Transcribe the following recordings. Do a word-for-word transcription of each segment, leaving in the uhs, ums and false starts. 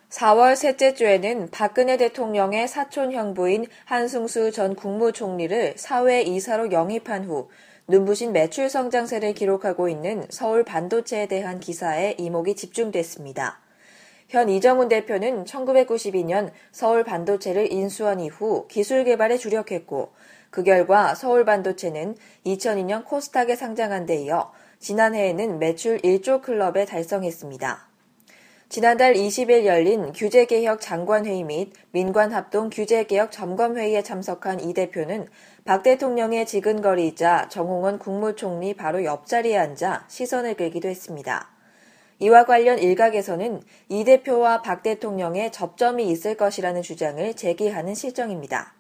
사월 셋째 주에는 박근혜 대통령의 사촌 형부인 한승수 전 국무총리를 사회 이사로 영입한 후 눈부신 매출 성장세를 기록하고 있는 서울 반도체에 대한 기사에 이목이 집중됐습니다. 현 이정훈 대표는 천구백구십이 년 서울 반도체를 인수한 이후 기술 개발에 주력했고, 그 결과 서울 반도체는 이천이 년 코스닥에 상장한 데 이어 지난해에는 매출 일조 클럽에 달성했습니다. 지난달 이십 일 열린 규제개혁 장관회의 및 민관합동 규제개혁 점검회의에 참석한 이 대표는 박 대통령의 지근거리이자 정홍원 국무총리 바로 옆자리에 앉아 시선을 끌기도 했습니다. 이와 관련 일각에서는 이 대표와 박 대통령의 접점이 있을 것이라는 주장을 제기하는 실정입니다.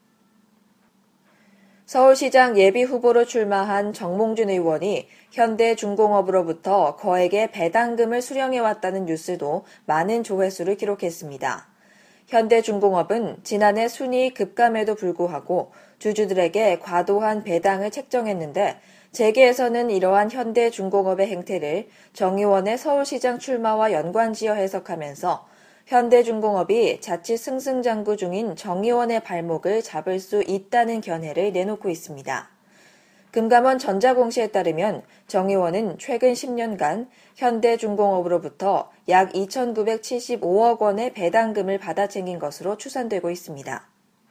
서울시장 예비후보로 출마한 정몽준 의원이 현대중공업으로부터 거액의 배당금을 수령해왔다는 뉴스도 많은 조회수를 기록했습니다. 현대중공업은 지난해 순이익 급감에도 불구하고 주주들에게 과도한 배당을 책정했는데, 재계에서는 이러한 현대중공업의 행태를 정 의원의 서울시장 출마와 연관지어 해석하면서 현대중공업이 자칫 승승장구 중인 정 의원의 발목을 잡을 수 있다는 견해를 내놓고 있습니다. 금감원 전자공시에 따르면 정 의원은 최근 십 년간 현대중공업으로부터 약 이천구백칠십오억 원의 배당금을 받아 챙긴 것으로 추산되고 있습니다.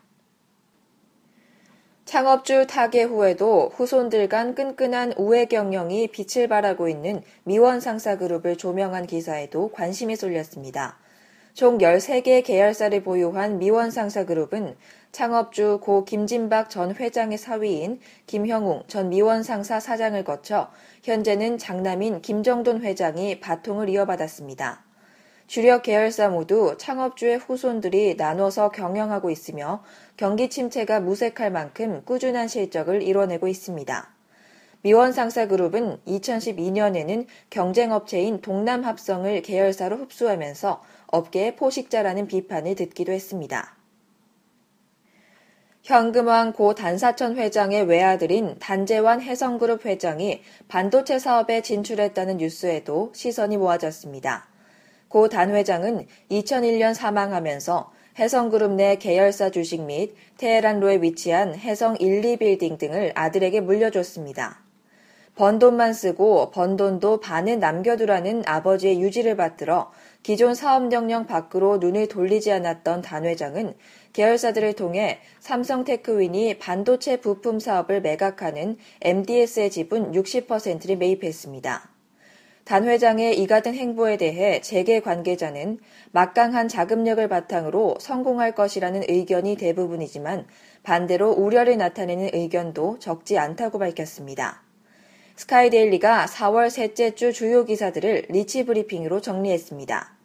창업주 타계 후에도 후손들 간 끈끈한 우애 경영이 빛을 발하고 있는 미원상사그룹을 조명한 기사에도 관심이 쏠렸습니다. 총 열세 개 계열사를 보유한 미원상사그룹은 창업주 고 김진박 전 회장의 사위인 김형웅 전 미원상사 사장을 거쳐 현재는 장남인 김정돈 회장이 바통을 이어받았습니다. 주력 계열사 모두 창업주의 후손들이 나눠서 경영하고 있으며 경기 침체가 무색할 만큼 꾸준한 실적을 이뤄내고 있습니다. 미원상사그룹은 이천십이 년에는 경쟁업체인 동남합성을 계열사로 흡수하면서 업계의 포식자라는 비판을 듣기도 했습니다. 현금왕 고 단사천 회장의 외아들인 단재환 해성그룹 회장이 반도체 사업에 진출했다는 뉴스에도 시선이 모아졌습니다. 고 단 회장은 이천일 년 사망하면서 해성그룹 내 계열사 주식 및 테헤란로에 위치한 해성 일, 이 빌딩 등을 아들에게 물려줬습니다. 번 돈만 쓰고 번 돈도 반은 남겨두라는 아버지의 유지를 받들어 기존 사업명령 밖으로 눈을 돌리지 않았던 단 회장은 계열사들을 통해 삼성테크윈이 반도체 부품 사업을 매각하는 엠디에스의 지분 육십 퍼센트를 매입했습니다. 단 회장의 이 같은 행보에 대해 재계 관계자는 막강한 자금력을 바탕으로 성공할 것이라는 의견이 대부분이지만 반대로 우려를 나타내는 의견도 적지 않다고 밝혔습니다. 스카이데일리가 사월 셋째 주 주요 기사들을 리치 브리핑으로 정리했습니다.